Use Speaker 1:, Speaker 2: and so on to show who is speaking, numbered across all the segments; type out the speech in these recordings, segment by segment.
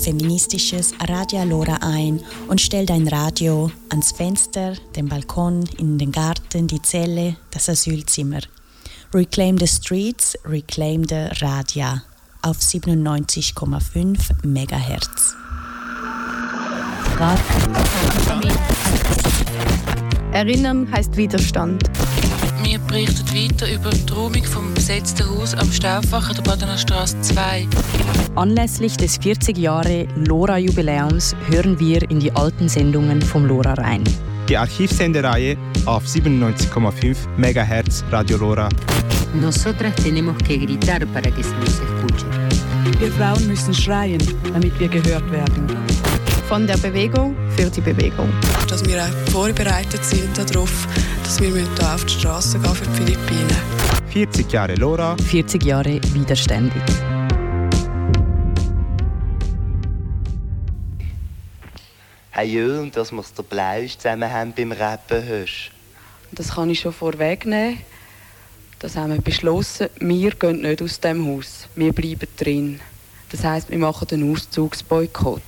Speaker 1: feministisches Radio Lora ein und stell dein Radio ans Fenster, den Balkon, in den Garten, die Zelle, das Asylzimmer. Reclaim the Streets, Reclaim the Radia auf 97,5 MHz.
Speaker 2: Erinnern heisst Widerstand.
Speaker 3: Wir berichten weiter über die Räumung vom besetzten Haus am Stauffacher der Badener Straße 2.
Speaker 4: Anlässlich des 40 Jahre Lora-Jubiläums hören wir in die alten Sendungen vom Lora rein.
Speaker 5: Die Archivsendereihe auf 97,5 MHz Radio Lora.
Speaker 6: Nosotras tenemos que gritar para que se nos escuche.
Speaker 7: Wir Frauen müssen schreien, damit wir gehört werden.
Speaker 2: Von der Bewegung für die Bewegung.
Speaker 8: Dass wir auch vorbereitet sind darauf, dass wir hier auf die Straße gehen für die Philippinen.
Speaker 5: 40 Jahre Lora.
Speaker 4: 40 Jahre widerständig.
Speaker 9: Hey Jö, und dass wir es der Blausch zusammen haben beim Rappen hörst.
Speaker 10: Das kann ich schon vorwegnehmen. Das haben wir beschlossen. Wir gehen nicht aus dem Haus. Wir bleiben drin. Das heisst, wir machen den Auszugsboykott.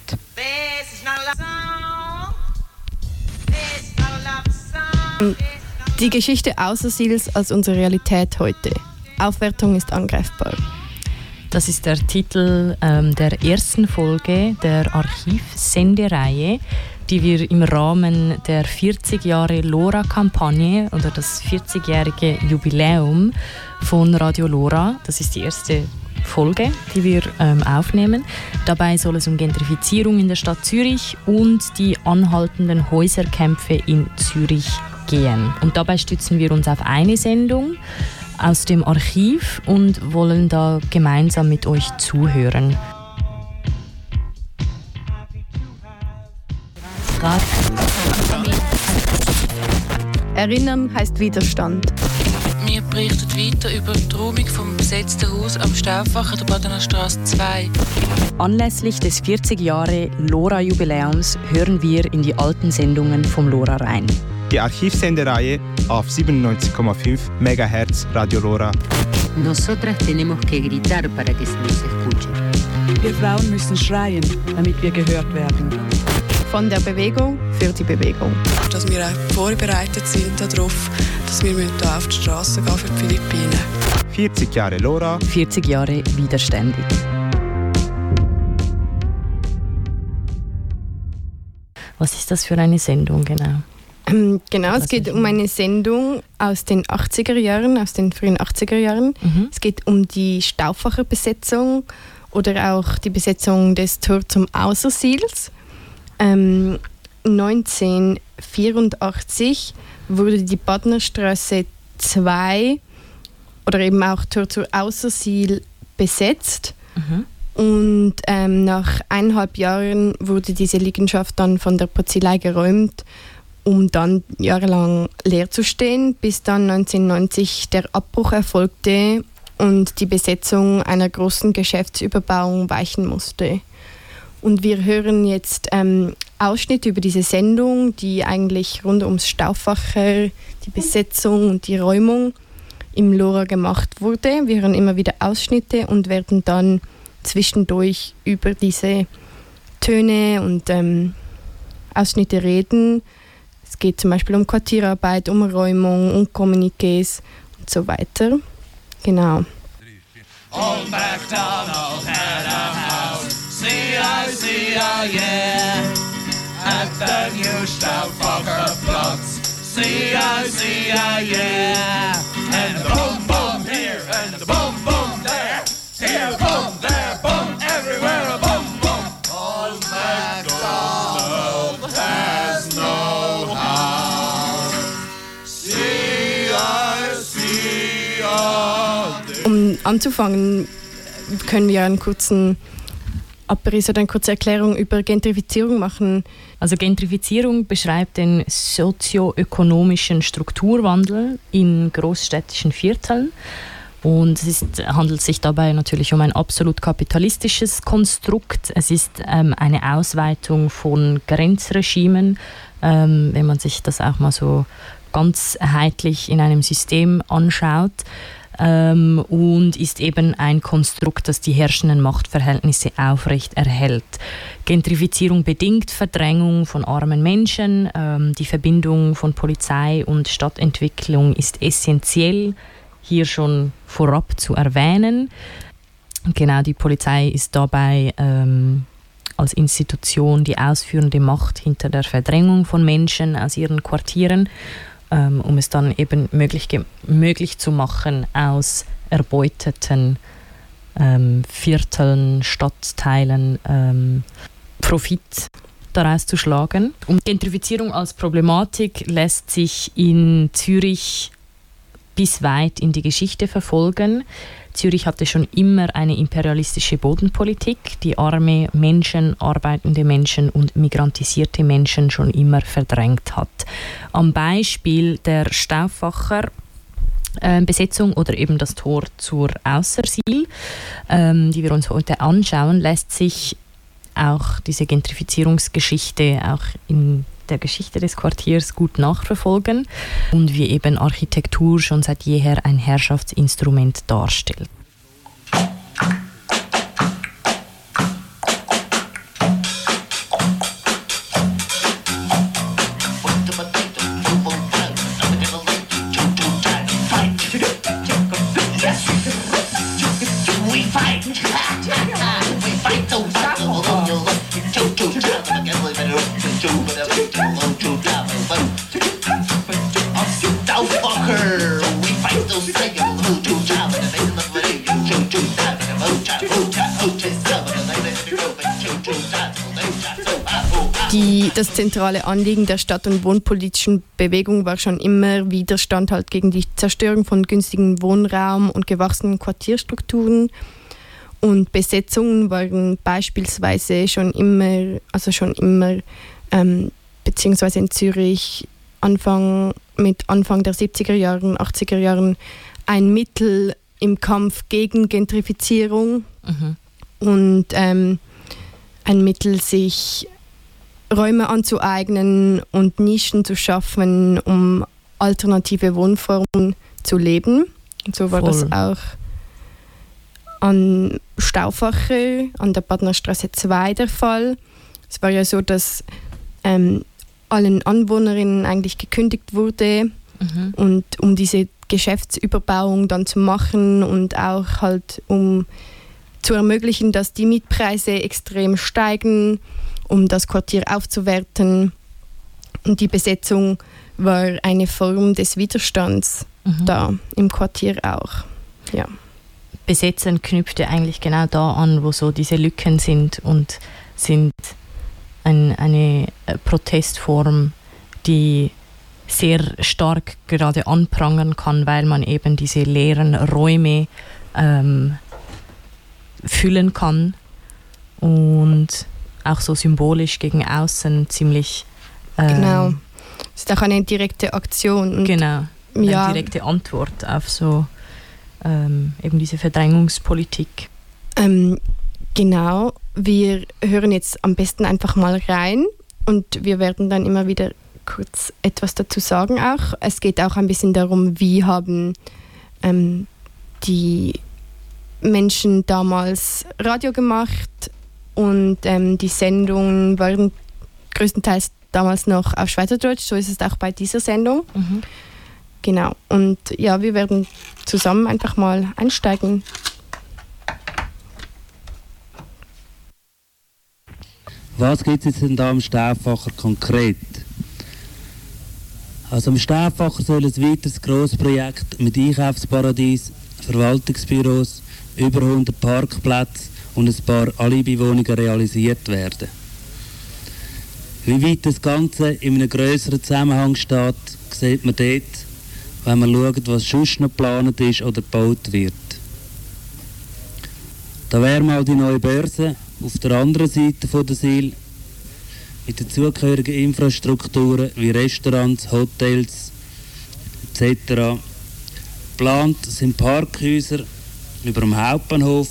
Speaker 2: Die Geschichte Außersils als unsere Realität heute. Aufwertung ist angreifbar.
Speaker 4: Das ist der Titel der ersten Folge der Archivsendereihe, die wir im Rahmen der 40 Jahre Lora-Kampagne oder das 40-jährige Jubiläum von Radio Lora, das ist die erste Folge, die wir aufnehmen. Dabei soll es um Gentrifizierung in der Stadt Zürich und die anhaltenden Häuserkämpfe in Zürich gehen. Und dabei stützen wir uns auf eine Sendung aus dem Archiv und wollen da gemeinsam mit euch zuhören.
Speaker 2: Erinnern heisst Widerstand.
Speaker 3: Wir berichten weiter über die Räumung vom besetzten Haus am Stauffacher der Badener Straße 2.
Speaker 4: Anlässlich des 40 Jahre Lora-Jubiläums hören wir in die alten Sendungen vom Lora rein.
Speaker 5: Die Archivsendereihe auf 97,5 MHz Radio Lora.
Speaker 6: Nosotras tenemos que gritar para que se nos escuche.
Speaker 7: Wir Frauen müssen schreien, damit wir gehört werden.
Speaker 2: Von der Bewegung für die Bewegung.
Speaker 8: Dass wir auch vorbereitet sind darauf, dass wir hier auf die Straße gehen für die Philippinen.
Speaker 5: 40 Jahre Lora.
Speaker 4: 40 Jahre widerständig. Was ist das für eine Sendung genau?
Speaker 2: Genau, es geht um eine Sendung aus den 80er Jahren, aus den frühen 80er Jahren. Es geht um die Stauffacher Besetzung oder auch die Besetzung des Tor zum Außersils. 1984 wurde die Badnerstraße 2 oder eben auch Tor zur Außersil besetzt. Und nach 1,5 Jahren wurde diese Liegenschaft dann von der Polizei geräumt, um dann jahrelang leer zu stehen, bis dann 1990 der Abbruch erfolgte und die Besetzung einer großen Geschäftsüberbauung weichen musste. Und wir hören jetzt Ausschnitte über diese Sendung, die eigentlich rund ums Stauffacher, die Besetzung und die Räumung im Lora gemacht wurde. Wir hören immer wieder Ausschnitte und werden dann zwischendurch über diese Töne und Ausschnitte reden. Es geht zum Beispiel um Quartierarbeit, um Räumung, um Kommuniqués und so weiter. Genau.
Speaker 11: Old MacDonald had a house, C-I-C-I, yeah, at the new Stauffacher Platz, C-I-C-I, yeah, and the boom boom here, and the boom boom there, here boom, there boom, everywhere a boom boom. Old MacDonald has no house, C-I-C-I.
Speaker 2: Um anzufangen, können wir einen kurzen Abriss oder eine kurze Erklärung über Gentrifizierung machen.
Speaker 4: Also Gentrifizierung beschreibt den sozioökonomischen Strukturwandel in großstädtischen Vierteln. Und es handelt sich dabei natürlich um ein absolut kapitalistisches Konstrukt. Es ist eine Ausweitung von Grenzregimen, wenn man sich das auch mal so ganzheitlich in einem System anschaut. und ist eben ein Konstrukt, das die herrschenden Machtverhältnisse aufrecht erhält. Gentrifizierung bedingt Verdrängung von armen Menschen. Die Verbindung von Polizei und Stadtentwicklung ist essentiell, hier schon vorab zu erwähnen. Genau, die Polizei ist dabei als Institution die ausführende Macht hinter der Verdrängung von Menschen aus ihren Quartieren, um es dann eben möglich zu machen, aus erbeuteten Vierteln, Stadtteilen Profit daraus zu schlagen. Und Gentrifizierung als Problematik lässt sich in Zürich bis weit in die Geschichte verfolgen. Zürich hatte schon immer eine imperialistische Bodenpolitik, die arme Menschen, arbeitende Menschen und migrantisierte Menschen schon immer verdrängt hat. Am Beispiel der Stauffacher Besetzung oder eben das Tor zur Aussersiel, die wir uns heute anschauen, lässt sich auch diese Gentrifizierungsgeschichte auch in der Geschichte des Quartiers gut nachverfolgen und wie eben Architektur schon seit jeher ein Herrschaftsinstrument darstellt.
Speaker 2: Das zentrale Anliegen der Stadt- und wohnpolitischen Bewegung war schon immer Widerstand halt gegen die Zerstörung von günstigem Wohnraum und gewachsenen Quartierstrukturen. Und Besetzungen waren beispielsweise schon immer, beziehungsweise in Zürich Anfang der 70er Jahren, 80er Jahren ein Mittel im Kampf gegen Gentrifizierung und ein Mittel, sich Räume anzueignen und Nischen zu schaffen, um alternative Wohnformen zu leben. Und so war das auch an Stauffacher, an der Badnerstraße 2 der Fall. Es war ja so, dass allen Anwohnerinnen eigentlich gekündigt wurde und um diese Geschäftsüberbauung dann zu machen und auch halt um zu ermöglichen, dass die Mietpreise extrem steigen, um das Quartier aufzuwerten. Und die Besetzung war eine Form des Widerstands da im Quartier auch. Ja.
Speaker 4: Besetzen knüpfte eigentlich genau da an, wo so diese Lücken sind und sind eine Protestform, die sehr stark gerade anprangern kann, weil man eben diese leeren Räume füllen kann und auch so symbolisch gegen außen ziemlich...
Speaker 2: genau. Es ist auch eine direkte Aktion. Und
Speaker 4: genau, eine direkte Antwort auf so eben diese Verdrängungspolitik.
Speaker 2: Genau, wir hören jetzt am besten einfach mal rein und wir werden dann immer wieder kurz etwas dazu sagen auch. Es geht auch ein bisschen darum, wie haben die Menschen damals Radio gemacht und die Sendungen waren größtenteils damals noch auf Schweizerdeutsch, so ist es auch bei dieser Sendung. Genau, und ja, wir werden zusammen einfach mal einsteigen.
Speaker 12: Was gibt es denn da am Stauffacher konkret? Also am Stauffacher soll ein weiteres Grossprojekt mit Einkaufsparadies, Verwaltungsbüros, über 100 Parkplätze und ein paar Alibi-Wohnungen realisiert werden. Wie weit das Ganze in einem grösseren Zusammenhang steht, sieht man dort, wenn man schaut, was sonst noch geplant ist oder gebaut wird. Da wäre mal die neue Börse auf der anderen Seite der Siel mit den zugehörigen Infrastrukturen wie Restaurants, Hotels etc. Geplant sind Parkhäuser über dem Hauptbahnhof,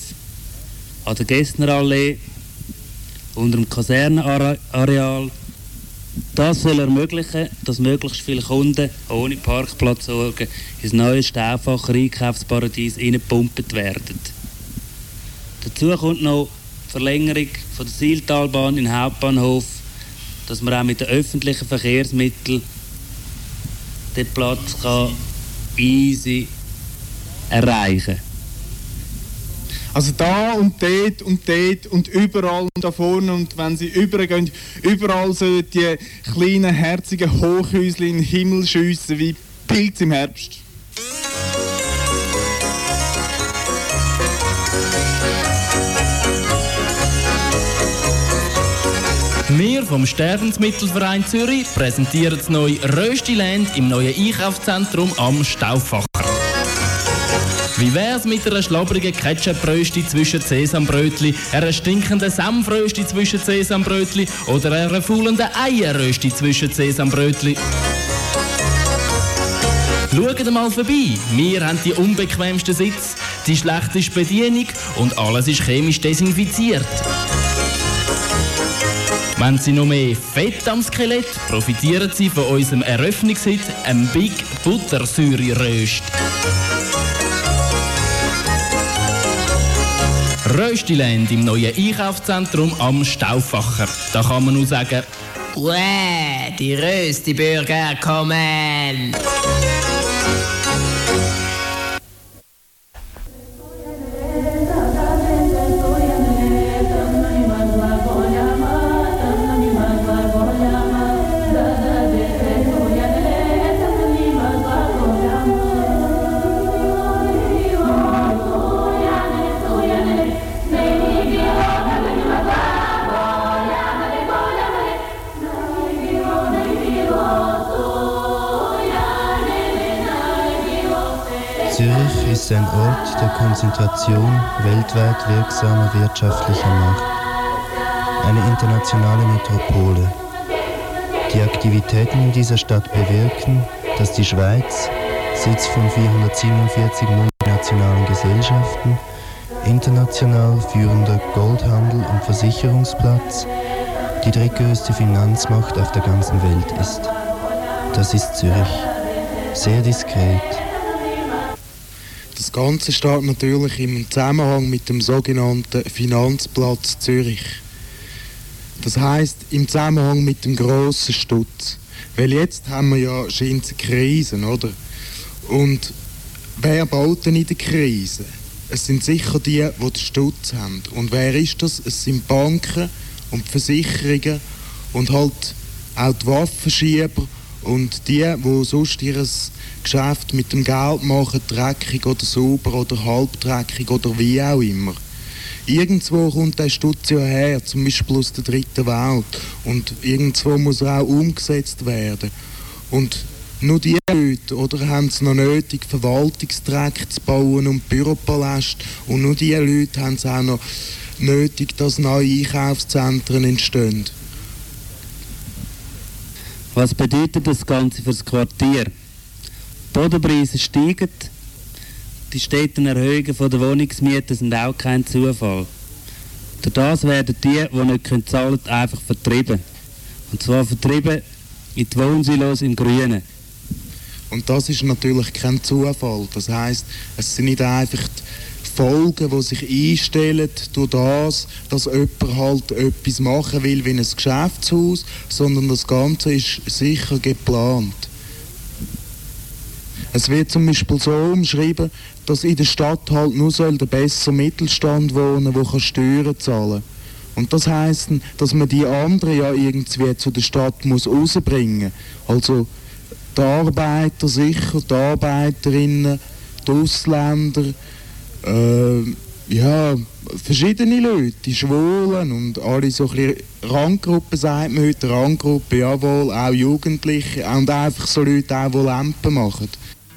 Speaker 12: an der Gessnerallee, unter dem Kasernenareal Das soll ermöglichen, dass möglichst viele Kunden ohne Parkplatzsorgen ins neue Stauffacher Einkaufsparadies reingepumpt werden. Dazu kommt noch die Verlängerung von der Siltalbahn in den Hauptbahnhof, dass man auch mit den öffentlichen Verkehrsmitteln den Platz easy erreichen kann.
Speaker 13: Also da und dort und überall und da vorne und wenn sie übergehen, überall so die kleinen, herzigen Hochhäuschen in den Himmel schiessen wie Pilze im Herbst.
Speaker 14: Wir vom Sterbensmittelverein Zürich präsentieren das neue Röstiland im neuen Einkaufszentrum am Stauffacher. Wie wär's mit einer schlabbrigen Ketchup-Rösti zwischen Sesambrötli, einer stinkenden Senfrösti zwischen Sesambrötli oder einer faulenden Eierrösti zwischen Sesambrötli? Schaut mal vorbei, wir haben die unbequemsten Sitze, die schlechteste Bedienung und alles ist chemisch desinfiziert. Wenn Sie noch mehr Fett am Skelett, profitieren Sie von unserem Eröffnungshit, einem Big Buttersäure-Röst. Röstiland im neuen Einkaufszentrum am Stauffacher. Da kann man nur sagen,
Speaker 15: «Uäh, die Rösti-Burger kommen!»
Speaker 16: Zürich ist ein Ort der Konzentration weltweit wirksamer wirtschaftlicher Macht. Eine internationale Metropole. Die Aktivitäten in dieser Stadt bewirken, dass die Schweiz, Sitz von 447 multinationalen Gesellschaften, international führender Goldhandel- und Versicherungsplatz, die drittgrößte Finanzmacht auf der ganzen Welt ist. Das ist Zürich. Sehr diskret.
Speaker 13: Das Ganze steht natürlich im Zusammenhang mit dem sogenannten Finanzplatz Zürich. Das heisst, im Zusammenhang mit dem grossen Stutz. Weil jetzt haben wir ja scheint Krisen, oder? Und wer baut denn in der Krise? Es sind sicher die den Stutz haben. Und wer ist das? Es sind Banken und die Versicherungen und halt auch die Waffenschieber und die sonst ihr Geschäft mit dem Geld machen, dreckig oder sauber oder halbdreckig oder wie auch immer. Irgendwo kommt der Stutz ja her, zum Beispiel aus der dritten Welt. Und irgendwo muss er auch umgesetzt werden. Und nur die Leute haben es noch nötig, Verwaltungsträger zu bauen und Büropaläste. Und nur die Leute haben es auch noch nötig, dass neue Einkaufszentren entstehen.
Speaker 12: Was bedeutet das Ganze für das Quartier? Die Bodenpreise steigen, die steten Erhöhungen der Wohnungsmieten sind auch kein Zufall. Durch das werden die nicht zahlen können, einfach vertrieben. Und zwar vertrieben in die Wohnsilos im Grünen.
Speaker 13: Und das ist natürlich kein Zufall. Das heisst, es sind nicht einfach die Folgen, die sich einstellen durch das, dass jemand halt etwas machen will wie ein Geschäftshaus, sondern das Ganze ist sicher geplant. Es wird zum Beispiel so umschrieben, dass in der Stadt halt nur der bessere Mittelstand wohnen, der Steuern zahlen kann. Und das heisst, dass man die anderen ja irgendwie zu der Stadt rausbringen muss. Also die Arbeiter sicher, die Arbeiterinnen, die Ausländer, verschiedene Leute, die Schwulen und alle so ein bisschen Randgruppen, sagt man heute, Randgruppen, jawohl, auch Jugendliche und einfach so Leute, auch, die Lampen machen.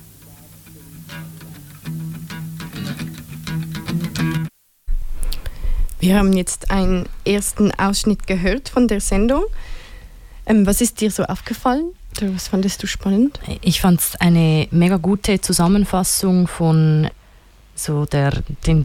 Speaker 2: Wir haben jetzt einen ersten Ausschnitt gehört von der Sendung. Was ist dir so aufgefallen? Was fandest du spannend?
Speaker 4: Ich fand es eine mega gute Zusammenfassung von so den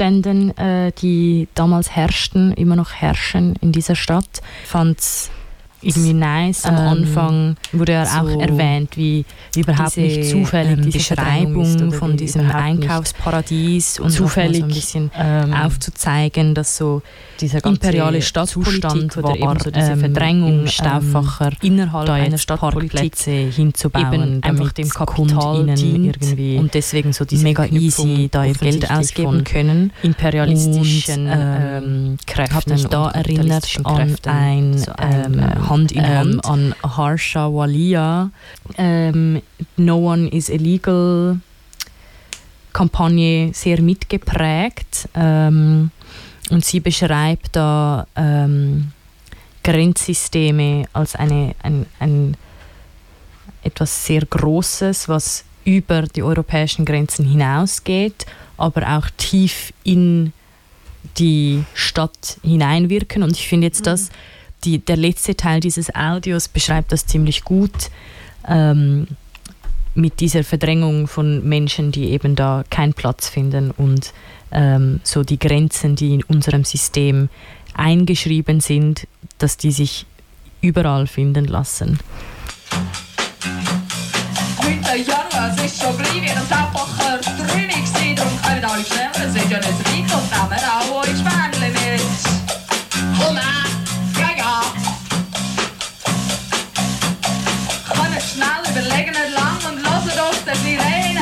Speaker 4: Zuständen, die damals herrschten, immer noch herrschen in dieser Stadt. Ich fand es irgendwie nice am Anfang wurde ja
Speaker 17: so
Speaker 4: auch erwähnt, wie überhaupt nicht zufällig die Beschreibung von diesem Einkaufsparadies und zufällig so ein bisschen aufzuzeigen, dass so dieser imperiale Stadtzustand oder eben so diese Verdrängung Stauffacher innerhalb einer Stadtpolitik hinzubauen, eben einfach dem Kapital dient irgendwie und deswegen so diese mega easy da ihr Geld ausgeben können, imperialistischen Kräften. Da erinnert an ein Hand in Hand an Harsha Walia, No One is Illegal Kampagne sehr mitgeprägt. Und sie beschreibt da Grenzsysteme als ein etwas sehr Großes, was über die europäischen Grenzen hinausgeht, aber auch tief in die Stadt hineinwirken. Und ich finde jetzt, dass der letzte Teil dieses Audios beschreibt das ziemlich gut, mit dieser Verdrängung von Menschen, die eben da keinen Platz finden und so die Grenzen, die in unserem System eingeschrieben sind, dass die sich überall finden lassen.
Speaker 11: Heute Januar, es ist schon gleich wie ein Stauffacher Träumung gewesen, darum können alle schnell, es ist ja nicht weit und nehmen auch eure Spänle mit. Und ja. Kommt schnell, überlegen nicht lang und hören auf die Sirene.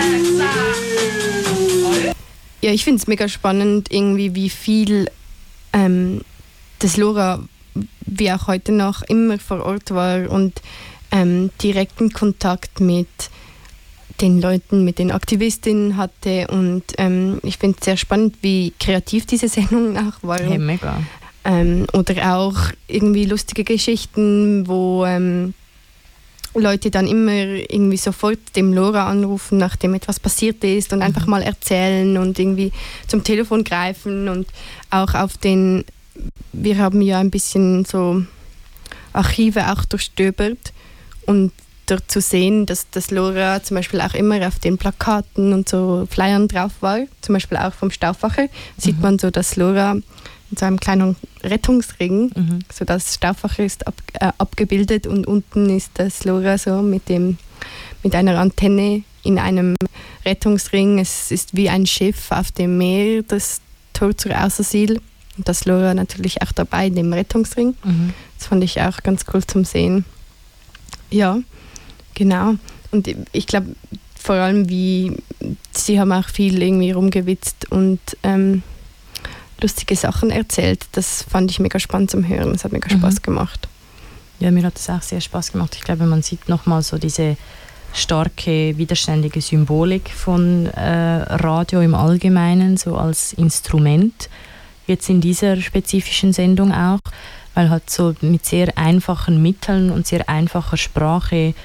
Speaker 2: Ja, ich finde es mega spannend, irgendwie, wie viel das LoRa wie auch heute noch immer vor Ort war und direkten Kontakt mit den Leuten, mit den Aktivistinnen hatte. Und ich finde es sehr spannend, wie kreativ diese Sendungen auch waren.
Speaker 4: Hey, mega.
Speaker 2: Oder auch irgendwie lustige Geschichten, wo Leute dann immer irgendwie sofort dem LoRa anrufen, nachdem etwas passiert ist und einfach mal erzählen und irgendwie zum Telefon greifen und auch auf wir haben ja ein bisschen so Archive auch durchstöbert und dort zu sehen, dass das LoRa zum Beispiel auch immer auf den Plakaten und so Flyern drauf war, zum Beispiel auch vom Stauffacher, sieht man so das LoRa in so einem kleinen Rettungsring, so das Stauffacher ist abgebildet und unten ist das LoRa so mit einer Antenne in einem Rettungsring. Es ist wie ein Schiff auf dem Meer, das Tor zur Außersiedl. Und das LoRa natürlich auch dabei in dem Rettungsring. Das fand ich auch ganz cool zum Sehen. Ja, genau. Und ich glaube vor allem, sie haben auch viel irgendwie rumgewitzt und lustige Sachen erzählt. Das fand ich mega spannend zum Hören. Es hat mega Spaß gemacht.
Speaker 4: Ja, mir hat es auch sehr Spaß gemacht. Ich glaube, man sieht nochmal so diese starke, widerständige Symbolik von Radio im Allgemeinen, so als Instrument. Jetzt in dieser spezifischen Sendung auch, weil halt so mit sehr einfachen Mitteln und sehr einfacher Sprache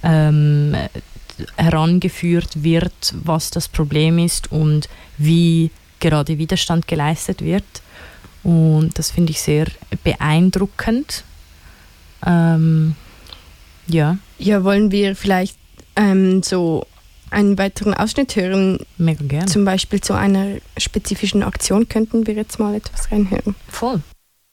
Speaker 4: herangeführt wird, was das Problem ist und wie gerade Widerstand geleistet wird. Und das finde ich sehr beeindruckend. Ja,
Speaker 2: wollen wir vielleicht so einen weiteren Ausschnitt hören?
Speaker 4: Mega gerne.
Speaker 2: Zum Beispiel zu einer spezifischen Aktion könnten wir jetzt mal etwas reinhören.
Speaker 4: Voll.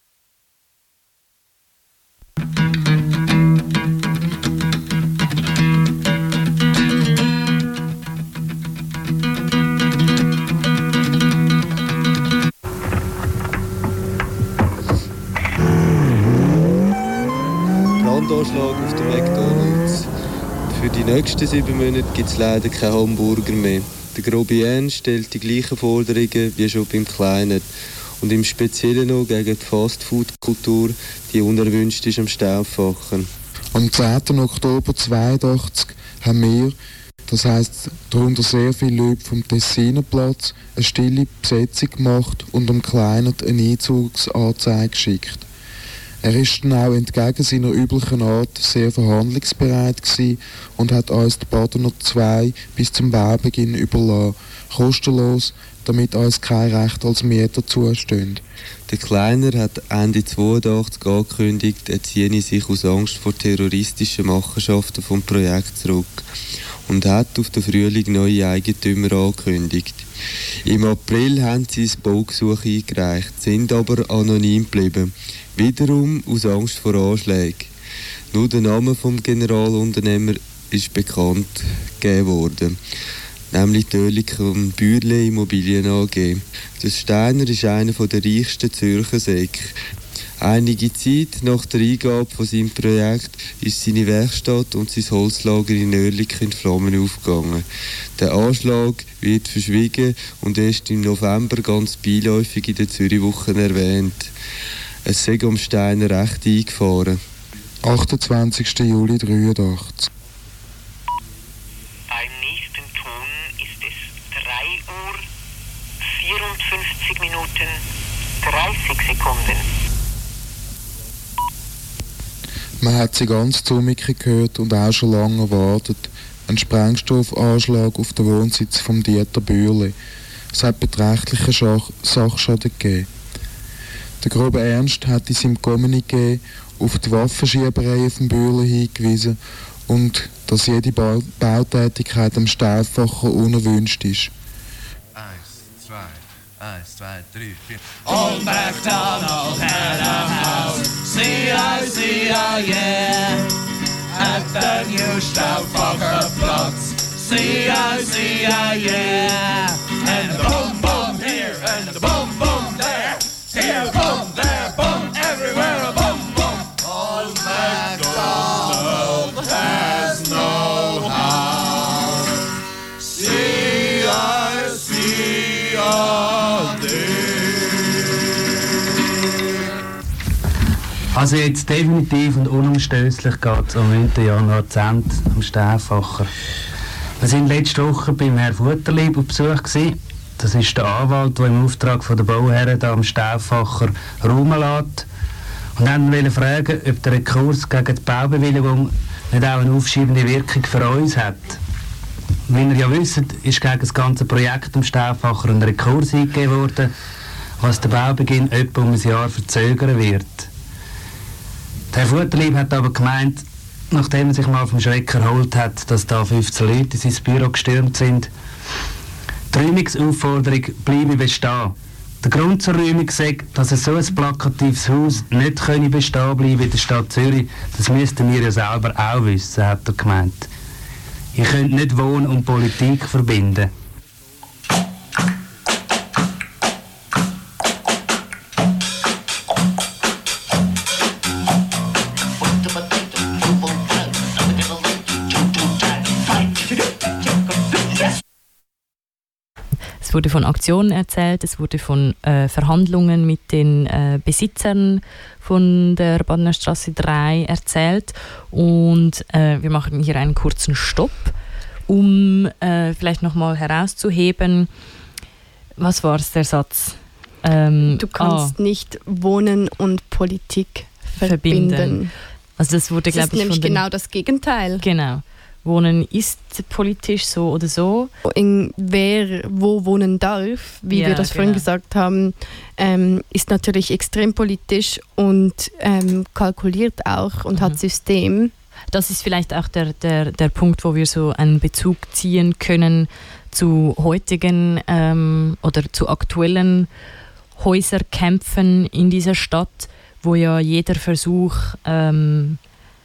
Speaker 18: Brandanschlag auf der McDonalds. Für die nächsten 7 Monate gibt es leider keinen Hamburger mehr. Der Grobien stellt die gleichen Forderungen wie schon beim Kleinen. Und im Speziellen noch gegen die Fastfood-Kultur, die unerwünscht ist am Stauffacher.
Speaker 13: Am 10. Oktober 1982 haben wir, das heisst darunter sehr viele Leute vom Tessinerplatz, eine stille Besetzung gemacht und dem Kleinen eine Einzugsanzeige geschickt. Er ist dann auch entgegen seiner üblichen Art sehr verhandlungsbereit gewesen und hat uns die Badener 2 bis zum Baubeginn überlassen, kostenlos, damit uns kein Recht als Mieter zusteht.
Speaker 18: Der Kleiner hat Ende 1982 angekündigt, er ziehe sich aus Angst vor terroristischen Machenschaften vom Projekt zurück und hat auf den Frühling neue Eigentümer angekündigt. Im April haben sie das Baugesuch eingereicht, sind aber anonym geblieben. Wiederum aus Angst vor Anschlägen. Nur der Name vom Generalunternehmer ist bekannt gegeben worden, nämlich die Oerlikon und Bürle Immobilien AG. Der Steiner ist einer der reichsten Zürcher Säcke. Einige Zeit nach der Eingabe von seinem Projekt ist seine Werkstatt und sein Holzlager in Oerlikon in Flammen aufgegangen. Der Anschlag wird verschwiegen und erst im November ganz beiläufig in der Zürichwoche erwähnt. Es sei am Steiner recht eingefahren.
Speaker 13: 28. Juli 1983.
Speaker 17: Beim nächsten Ton ist es 3 Uhr 54 Minuten 30 Sekunden.
Speaker 13: Man hat sie ganz zummig gehört und auch schon lange erwartet. Ein Sprengstoffanschlag auf den Wohnsitz von Dieter Bürle. Es hat beträchtlichen Sachschaden gegeben. Der grobe Ernst hat in seinem Kommuniqué auf die Waffenschieberei von Bürle hingewiesen und dass jede Bautätigkeit am Stauffacher unerwünscht ist.
Speaker 19: 1, 2, 3, 4.
Speaker 11: Old MacDonald had a house, C-I-C-I, yeah, at the new Stauffacher Platz, C-I-C-I, yeah, and the boom boom here, and the boom boom there, here boom, there boom, everywhere a boom boom. Old MacDonald has no house, C-I-C-I.
Speaker 12: Also jetzt definitiv und unumstößlich geht es am 9. Januar zu Ende am Stauffacher. Wir waren letzte Woche beim Herrn Futterlieb auf Besuch gewesen. Das ist der Anwalt, der im Auftrag von der Bauherren da am Stauffacher räumen lässt. Und dann wollten fragen, ob der Rekurs gegen die Baubewilligung nicht auch eine aufschiebende Wirkung für uns hat. Wie ihr ja wisst, ist gegen das ganze Projekt am Stauffacher ein Rekurs eingegeben worden, was den Baubeginn etwa um ein Jahr verzögern wird. Der Herr Futterlieb hat aber gemeint, nachdem er sich mal vom Schreck erholt hat, dass da 15 Leute in sein Büro gestürmt sind, die Räumungsaufforderung bleibe bestehen. Der Grund zur Räumung sagt, dass so ein plakatives Haus nicht bestehen bleiben in der Stadt Zürich, das müssten wir ja selber auch wissen, hat er gemeint. Ihr könnt nicht Wohnen und Politik verbinden.
Speaker 4: Es wurde von Aktionen erzählt, es wurde von Verhandlungen mit den Besitzern von der Badener Straße 3 erzählt. Und wir machen hier einen kurzen Stopp, um vielleicht nochmal herauszuheben, was war es, der Satz?
Speaker 2: Du kannst nicht Wohnen und Politik verbinden.
Speaker 4: Also das wurde, glaube ich,
Speaker 2: ist nämlich genau das Gegenteil.
Speaker 4: Genau. Wohnen ist politisch so oder so.
Speaker 2: Wer wo wohnen darf, wie wir das vorhin gesagt haben, ist natürlich extrem politisch und kalkuliert auch und hat System.
Speaker 4: Das ist vielleicht auch der Punkt, wo wir so einen Bezug ziehen können zu heutigen oder zu aktuellen Häuserkämpfen in dieser Stadt, wo ja jeder Versuch in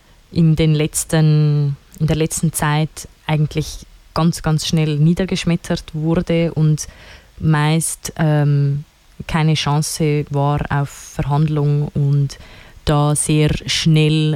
Speaker 4: der letzten Zeit eigentlich ganz, ganz schnell niedergeschmettert wurde und meist keine Chance war auf Verhandlung und da sehr schnell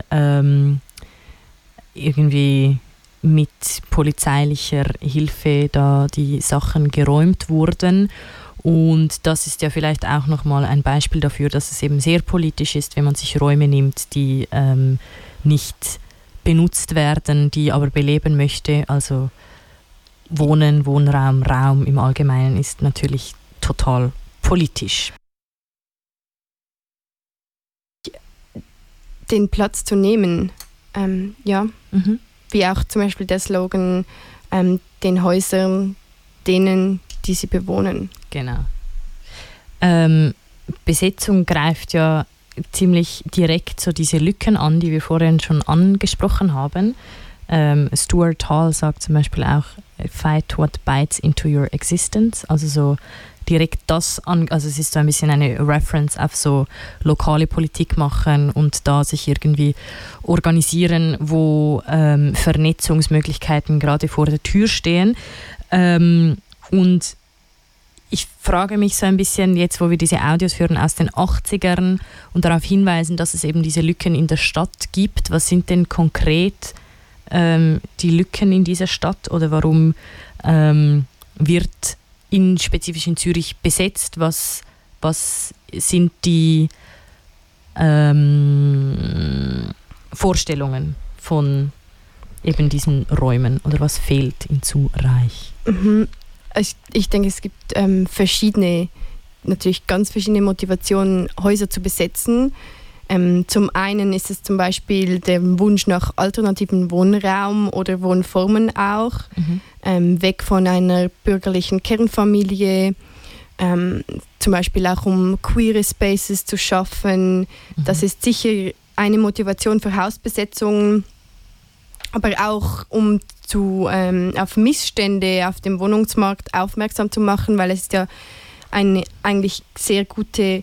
Speaker 4: irgendwie mit polizeilicher Hilfe da die Sachen geräumt wurden. Und das ist ja vielleicht auch nochmal ein Beispiel dafür, dass es eben sehr politisch ist, wenn man sich Räume nimmt, die nicht benutzt werden, die aber beleben möchte. Also Wohnen, Wohnraum, Raum im Allgemeinen ist natürlich total politisch.
Speaker 2: Den Platz zu nehmen, wie auch zum Beispiel der Slogan, den Häusern, denen, die sie bewohnen.
Speaker 4: Genau. Besetzung greift ja ziemlich direkt so diese Lücken an, die wir vorhin schon angesprochen haben. Stuart Hall sagt zum Beispiel auch, fight what bites into your existence, also so direkt das an, also es ist so ein bisschen eine Reference auf so lokale Politik machen und da sich irgendwie organisieren, wo Vernetzungsmöglichkeiten gerade vor der Tür stehen. Und ich frage mich so ein bisschen, jetzt wo wir diese Audios hören aus den 80ern und darauf hinweisen, dass es eben diese Lücken in der Stadt gibt, was sind denn konkret die Lücken in dieser Stadt oder warum wird spezifisch in Zürich besetzt? Was sind die Vorstellungen von eben diesen Räumen oder was fehlt in Zurich?
Speaker 2: Ich denke, es gibt natürlich ganz verschiedene Motivationen, Häuser zu besetzen. Zum einen ist es zum Beispiel der Wunsch nach alternativen Wohnraum oder Wohnformen auch, weg von einer bürgerlichen Kernfamilie, zum Beispiel auch um queere Spaces zu schaffen. Das ist sicher eine Motivation für Hausbesetzungen, aber auch um auf Missstände auf dem Wohnungsmarkt aufmerksam zu machen, weil es ist ja ein sehr guter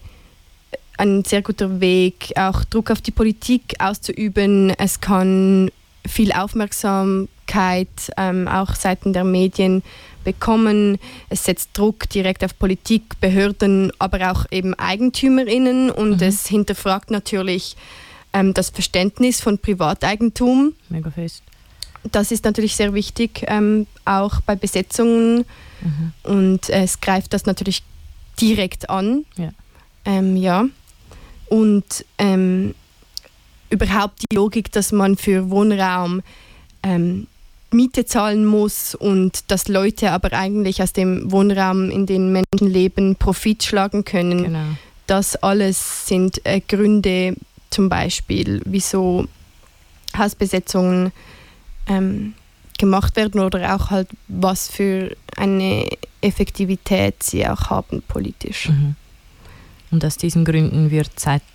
Speaker 2: Weg, auch Druck auf die Politik auszuüben. Es kann viel Aufmerksamkeit auch seitens der Medien bekommen. Es setzt Druck direkt auf Politik, Behörden, aber auch eben EigentümerInnen und es hinterfragt natürlich das Verständnis von Privateigentum.
Speaker 4: Mega fest.
Speaker 2: Das ist natürlich sehr wichtig, auch bei Besetzungen. Und es greift das natürlich direkt an. Ja. Und überhaupt die Logik, dass man für Wohnraum Miete zahlen muss und dass Leute aber eigentlich aus dem Wohnraum, in dem Menschen leben, Profit schlagen können.
Speaker 4: Genau.
Speaker 2: Das alles sind Gründe, zum Beispiel, wieso Hausbesetzungen gemacht werden oder auch halt, was für eine Effektivität sie auch haben politisch.
Speaker 4: Und aus diesen Gründen wird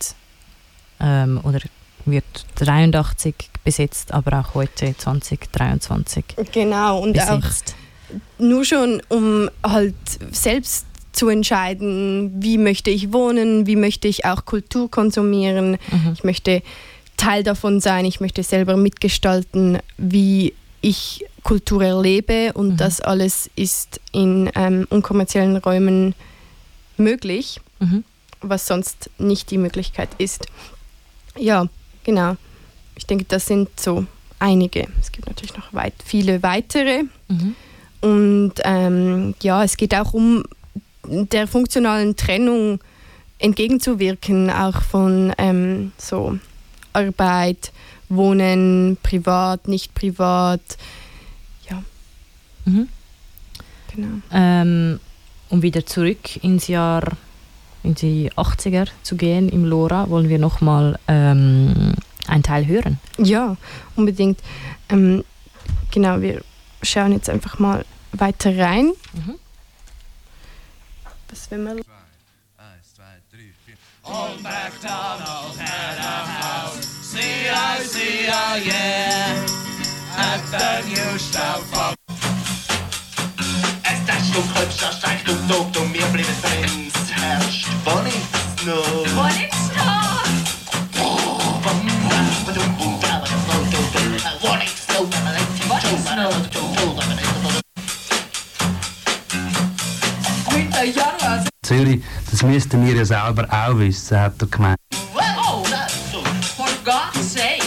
Speaker 4: wird 83 besetzt, aber auch heute 2023
Speaker 2: genau, und
Speaker 4: besetzt.
Speaker 2: Auch nur schon, um halt selbst zu entscheiden, wie möchte ich wohnen, wie möchte ich auch Kultur konsumieren. Ich möchte Teil davon sein, ich möchte selber mitgestalten, wie ich Kultur erlebe und das alles ist in unkommerziellen Räumen möglich, was sonst nicht die Möglichkeit ist. Ja, genau. Ich denke, das sind so einige. Es gibt natürlich noch viele weitere. Und es geht auch um der funktionalen Trennung entgegenzuwirken, auch von so Arbeit, Wohnen, privat, nicht privat. Ja.
Speaker 4: Genau. Um wieder zurück in die 80er zu gehen im LoRa, wollen wir nochmal einen Teil hören.
Speaker 2: Ja, unbedingt. Genau, wir schauen jetzt einfach mal weiter rein. Was will man?
Speaker 11: 1, 2, 3, 4. Old MacDonald had a house, C-I-C-I, yeah, at the new Stauffacher.
Speaker 9: Es ist hübscher Steig, und wir bleiben drin. Es herrscht, wo nichts noch.
Speaker 19: Wo nichts noch?
Speaker 12: Zürich, das müssten wir ja selber auch wissen, hat er gemeint.
Speaker 19: Oh, for God's sake!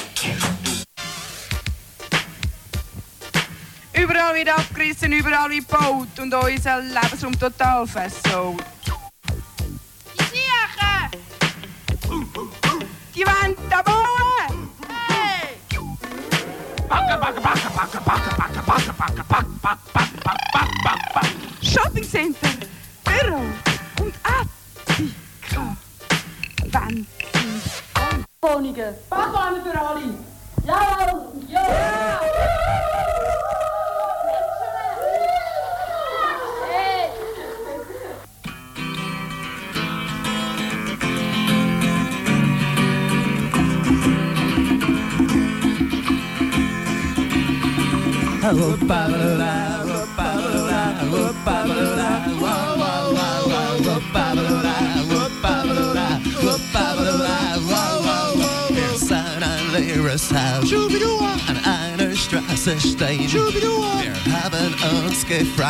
Speaker 20: Überall wird abgerissen, überall wird gebaut und unser Lebensraum total versaut. Die Siechen! Die wollen da bauen! Hey! Backe, backe, backe, backe, backe, backe, backe, backe, backe, backe, backe, backe, backe. Shoppingcenter, Büro und Attika. Wenn sie Wohnungen, Bachbahnen für alle! Ja! Ja!
Speaker 11: unseres Haus an einer Straße stehen. Wir haben uns gefragt,